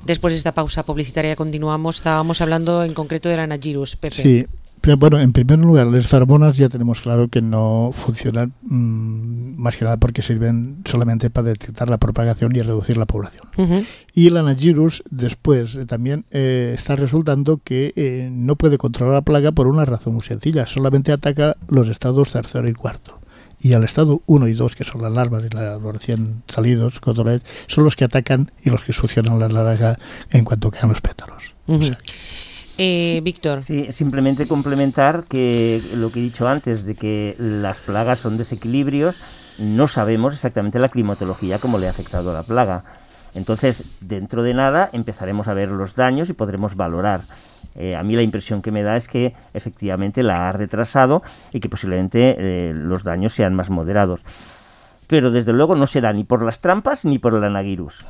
Después de esta pausa publicitaria continuamos. Estábamos hablando en concreto del Anagyrus, Pepe. Sí, pero bueno, en primer lugar, las feromonas ya tenemos claro que no funcionan más que nada porque sirven solamente para detectar la propagación y reducir la población. Y el Anagyrus después también está resultando que no puede controlar la plaga por una razón muy sencilla, solamente ataca los estados tercero y cuarto. Y al estado 1 y 2, que son las larvas y los recién salidos, cotorets, son los que atacan y los que succionan la naranja en cuanto caen los pétalos. O sea, Víctor. Sí, simplemente complementar que lo que he dicho antes, de que las plagas son desequilibrios, no sabemos exactamente la climatología cómo le ha afectado a la plaga. Entonces, dentro de nada, empezaremos a ver los daños y podremos valorar. A mí la impresión que me da es que efectivamente la ha retrasado y que posiblemente los daños sean más moderados. Pero desde luego no será ni por las trampas ni por el Anagyrus.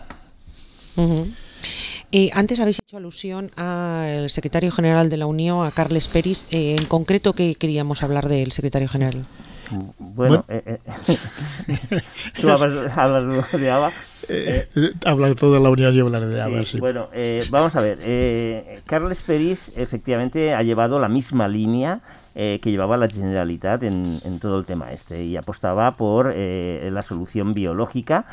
Antes habéis hecho alusión al secretario general de la Unión, a Carles Peris. En concreto, ¿qué queríamos hablar del secretario general? Bueno. Tú hablas de ABA. Hablar todo de la Unión y hablar de ABA, sí. Bueno, vamos a ver. Carles Peris efectivamente ha llevado la misma línea que llevaba la Generalitat en todo el tema y apostaba por la solución biológica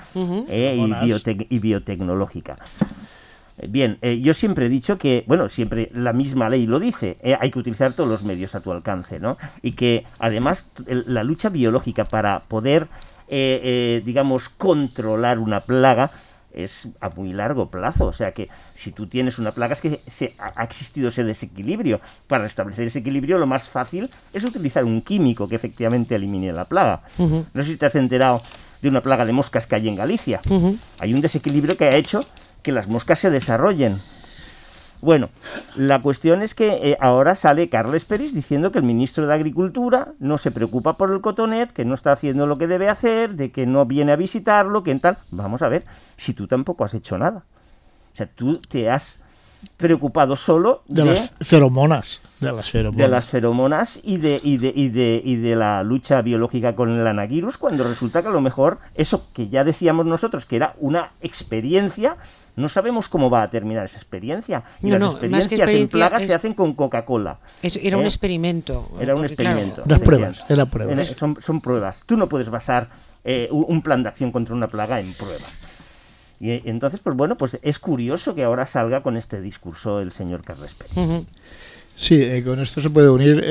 y biotecnológica. Bien, yo siempre he dicho que, bueno, siempre la misma ley lo dice, hay que utilizar todos los medios a tu alcance, ¿no? Y que además la lucha biológica para poder, digamos, controlar una plaga es a muy largo plazo. O sea que si tú tienes una plaga es que ha existido ese desequilibrio. Para restablecer ese equilibrio lo más fácil es utilizar un químico que efectivamente elimine la plaga. No sé si te has enterado de una plaga de moscas que hay en Galicia. Hay un desequilibrio que ha hecho que las moscas se desarrollen. Bueno, la cuestión es que ahora sale Carles Peris diciendo que el ministro de Agricultura no se preocupa por el cotonet, que no está haciendo lo que debe hacer, de que no viene a visitarlo, que en tal. Vamos a ver, si tú tampoco has hecho nada. O sea, tú te has preocupado solo de las feromonas. De las feromonas y de la lucha biológica con el Anagyrus, cuando resulta que a lo mejor eso que ya decíamos nosotros, que era una experiencia, no sabemos cómo va a terminar esa experiencia. Y las experiencias en plagas se hacen con Coca-Cola. Era un experimento. Era un experimento. Claro, eran pruebas. Son pruebas. Tú no puedes basar un plan de acción contra una plaga en pruebas. Y entonces, pues bueno, pues es curioso que ahora salga con este discurso el señor Carles Peris. Sí, con esto se puede unir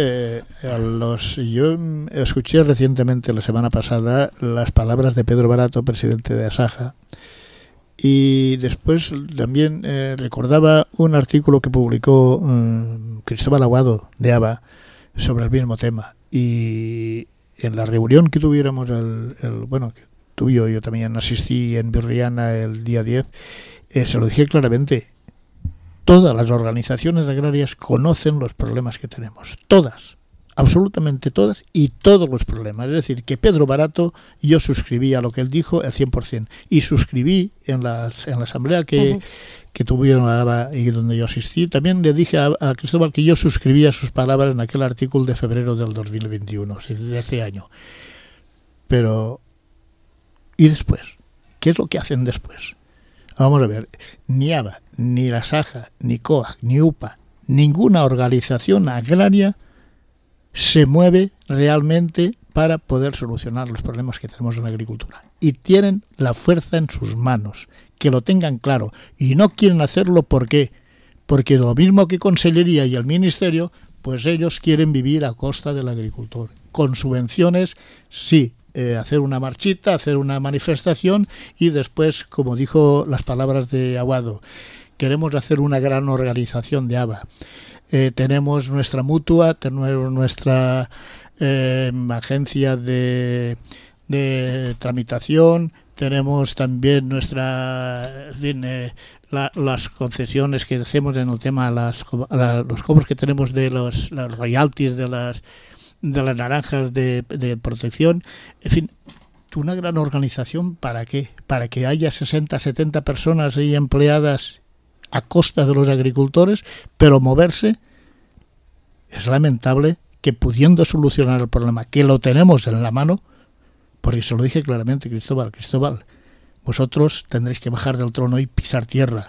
Yo escuché recientemente, la semana pasada, las palabras de Pedro Barato, presidente de Asaja, y después también recordaba un artículo que publicó Cristóbal Aguado, de ABA, sobre el mismo tema. Y en la reunión que tuviéramos, yo también asistí en Virriana el día 10, se lo dije claramente. Todas las organizaciones agrarias conocen los problemas que tenemos, todas, absolutamente todas, y todos los problemas. Es decir, que Pedro Barato, yo suscribí a lo que él dijo al 100%, y suscribí en la asamblea que tuvieron y donde yo asistí. También le dije a Cristóbal que yo suscribía sus palabras en aquel artículo de febrero del 2021, de este año. Pero, ¿y después? ¿Qué es lo que hacen después? Vamos a ver, ni ABA, ni la Saja, ni COAG, ni UPA, ninguna organización agraria se mueve realmente para poder solucionar los problemas que tenemos en la agricultura. Y tienen la fuerza en sus manos, que lo tengan claro. Y no quieren hacerlo, ¿por qué? Porque lo mismo que Consellería y el Ministerio, pues ellos quieren vivir a costa del agricultor. Con subvenciones, sí. Hacer una marchita, hacer una manifestación y después, como dijo las palabras de Aguado, queremos hacer una gran organización de ABA. Tenemos nuestra mutua, tenemos nuestra agencia de tramitación, tenemos también las concesiones que hacemos en el tema, los cobros que tenemos de los royalties de las naranjas de protección, en fin, una gran organización. ¿Para qué? Para que haya 60, 70 personas ahí empleadas a costa de los agricultores, pero moverse. Es lamentable que, pudiendo solucionar el problema, que lo tenemos en la mano, porque se lo dije claramente, Cristóbal, vosotros tendréis que bajar del trono y pisar tierra.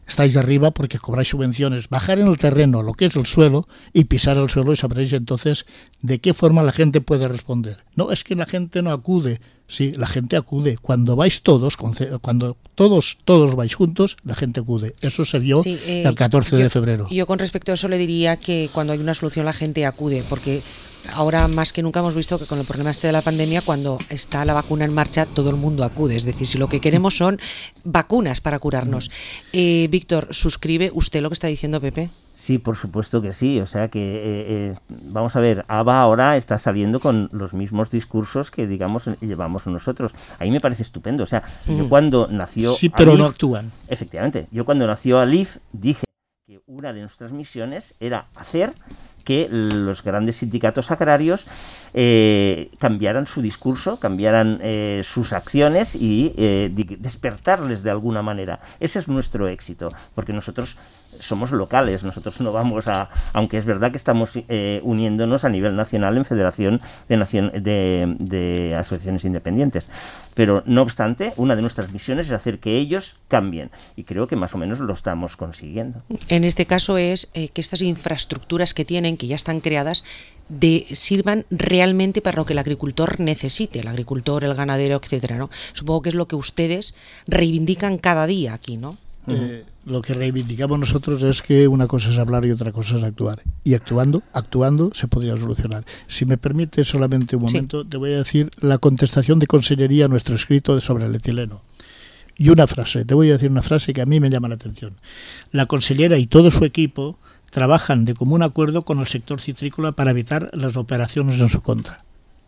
estáis arriba porque cobráis subvenciones. Bajar en el terreno, lo que es el suelo, y pisar el suelo, y sabréis entonces de qué forma la gente puede responder. No, es que la gente no acude. Sí, la gente acude. Cuando vais todos, cuando todos vais juntos, la gente acude. Eso se vio el 14 de febrero. Yo con respecto a eso le diría que cuando hay una solución la gente acude, porque ahora más que nunca hemos visto que con el problema de la pandemia, cuando está la vacuna en marcha, todo el mundo acude. Es decir, si lo que queremos son vacunas para curarnos. Víctor, ¿suscribe usted lo que está diciendo Pepe? Sí, por supuesto que sí. O sea que, vamos a ver, ABBA ahora está saliendo con los mismos discursos que, digamos, llevamos nosotros. A mí me parece estupendo. O sea, yo cuando nació sí, pero Alif, no actúan. Efectivamente. Yo cuando nació Alif dije que una de nuestras misiones era hacer que los grandes sindicatos agrarios cambiaran su discurso, cambiaran sus acciones y despertarles de alguna manera. Ese es nuestro éxito, porque nosotros somos locales, nosotros no vamos a... Aunque es verdad que estamos uniéndonos a nivel nacional en Federación de Asociaciones Independientes, pero no obstante, una de nuestras misiones es hacer que ellos cambien, y creo que más o menos lo estamos consiguiendo. En este caso es que estas infraestructuras que tienen, que ya están creadas, sirvan realmente para lo que el agricultor necesite, el agricultor, el ganadero, etcétera, ¿no? Supongo que es lo que ustedes reivindican cada día aquí, ¿no? Lo que reivindicamos nosotros es que una cosa es hablar y otra cosa es actuar. Y actuando se podría solucionar. Si me permite solamente un momento, sí. Te voy a decir la contestación de Consellería a nuestro escrito sobre el etileno. Y una frase, te voy a decir una frase que a mí me llama la atención. La consellera y todo su equipo trabajan de común acuerdo con el sector citrícola para evitar las operaciones en su contra.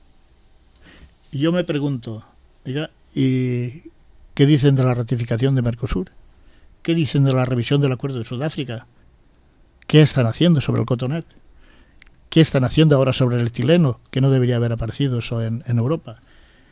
Y yo me pregunto, oiga, ¿y qué dicen de la ratificación de Mercosur? ¿Qué dicen de la revisión del acuerdo de Sudáfrica? ¿Qué están haciendo sobre el cotonet? ¿Qué están haciendo ahora sobre el etileno? Que no debería haber aparecido eso en Europa.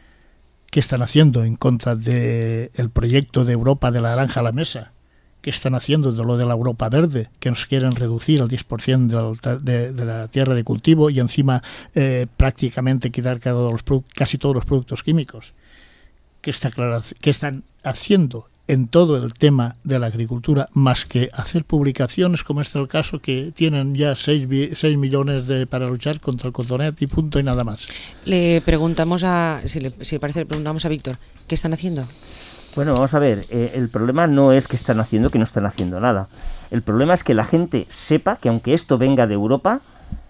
¿Qué están haciendo en contra del proyecto de Europa de la naranja a la mesa? ¿Qué están haciendo de lo de la Europa verde? Que nos quieren reducir al 10% de la tierra de cultivo y encima prácticamente quitar casi todos los productos químicos. ¿Qué están haciendo en todo el tema de la agricultura, más que hacer publicaciones como este es el caso, que tienen ya 6 millones para luchar contra el cotonet y punto y nada más? Le preguntamos si le parece, le preguntamos a Víctor, ¿qué están haciendo? Bueno, vamos a ver, el problema no es que están haciendo, que no están haciendo nada. El problema es que la gente sepa que aunque esto venga de Europa,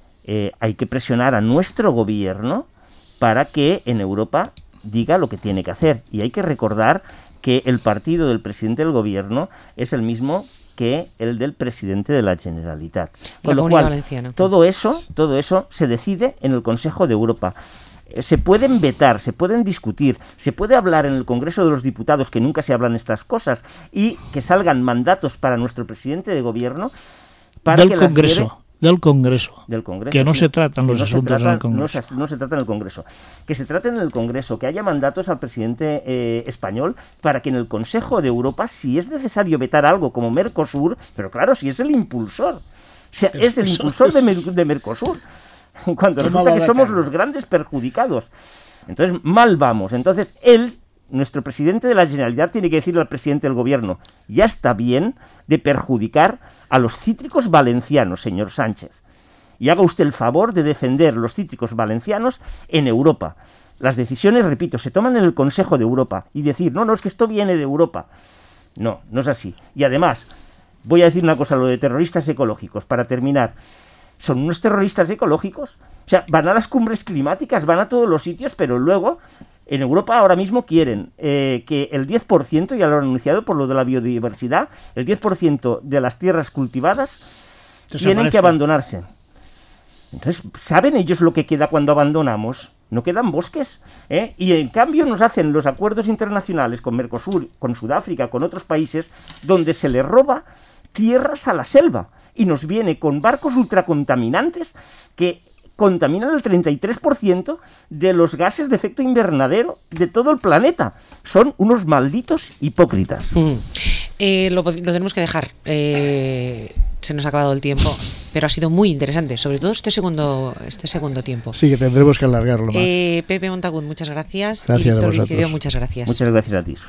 hay que presionar a nuestro gobierno para que en Europa diga lo que tiene que hacer. Y hay que recordar que el partido del presidente del gobierno es el mismo que el del presidente de la Generalitat. Con lo cual, todo eso se decide en el Consejo de Europa. Se pueden vetar, se pueden discutir, se puede hablar en el Congreso de los Diputados, que nunca se hablan estas cosas, y que salgan mandatos para nuestro presidente de gobierno para del Congreso. Del Congreso, que no se tratan los asuntos en el Congreso. No se trata en el Congreso. Que se trate en el Congreso, que haya mandatos al presidente español para que en el Consejo de Europa, si es necesario vetar algo como Mercosur, pero claro, si es el impulsor. O sea, es el impulsor de Mercosur. Cuando resulta que somos los grandes perjudicados. Entonces, mal vamos. Entonces, nuestro presidente de la Generalitat, tiene que decirle al presidente del gobierno, ya está bien de perjudicar a los cítricos valencianos, señor Sánchez. Y haga usted el favor de defender los cítricos valencianos en Europa. Las decisiones, repito, se toman en el Consejo de Europa. Y decir, no, es que esto viene de Europa. No, no es así. Y además, voy a decir una cosa, lo de terroristas ecológicos, para terminar. ¿Son unos terroristas ecológicos? O sea, van a las cumbres climáticas, van a todos los sitios, pero luego en Europa ahora mismo quieren que el 10%, ya lo han anunciado por lo de la biodiversidad, el 10% de las tierras cultivadas tienen que abandonarse. Entonces, ¿saben ellos lo que queda cuando abandonamos? No quedan bosques, ¿eh? Y en cambio nos hacen los acuerdos internacionales con Mercosur, con Sudáfrica, con otros países, donde se les roba tierras a la selva y nos viene con barcos ultracontaminantes que contaminan el 33% de los gases de efecto invernadero de todo el planeta. Son unos malditos hipócritas. Lo tenemos que dejar. Se nos ha acabado el tiempo, pero ha sido muy interesante, sobre todo este segundo tiempo. Sí, que tendremos que alargarlo más. Pepe Montagut, muchas gracias. Gracias y Víctor a vosotros. Vicidio, muchas gracias. Muchas gracias a ti.